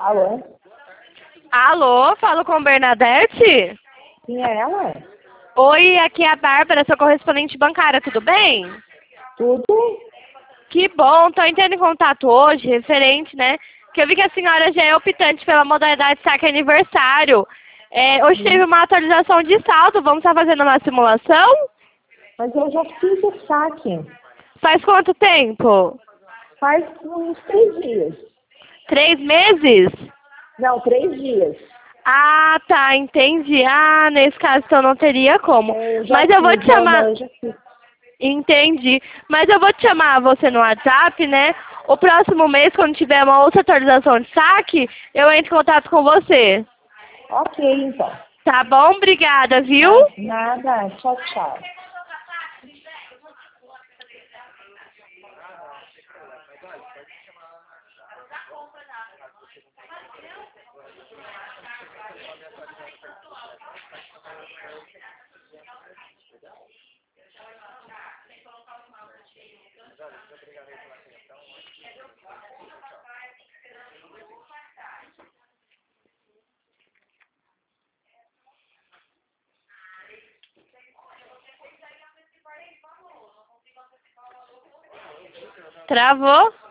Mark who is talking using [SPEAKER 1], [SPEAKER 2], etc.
[SPEAKER 1] Alô?
[SPEAKER 2] Alô, falo com Bernadette?
[SPEAKER 1] Quem é ela?
[SPEAKER 2] Oi, aqui é a Bárbara, sua correspondente bancária, tudo bem?
[SPEAKER 1] Tudo?
[SPEAKER 2] Que bom, tô entrando em contato hoje, referente, né? Que eu vi que a senhora já é optante pela modalidade saque aniversário. Hoje teve uma atualização de saldo, vamos estar fazendo uma simulação?
[SPEAKER 1] Mas eu já fiz o saque.
[SPEAKER 2] Faz quanto tempo?
[SPEAKER 1] Faz uns 3 dias.
[SPEAKER 2] 3 meses?
[SPEAKER 1] Não, 3 dias.
[SPEAKER 2] Ah, tá, entendi. Ah, nesse caso então não teria como.
[SPEAKER 1] Eu já
[SPEAKER 2] Mas eu vou
[SPEAKER 1] fiz,
[SPEAKER 2] te chamar.
[SPEAKER 1] eu já fiz.
[SPEAKER 2] Entendi. Mas eu vou te chamar você no WhatsApp, né? O próximo mês, quando tiver uma outra atualização de saque, eu entro em contato com você.
[SPEAKER 1] Ok, então.
[SPEAKER 2] Tá bom? Obrigada, viu?
[SPEAKER 1] Nada. Tchau, tchau.
[SPEAKER 2] Travou?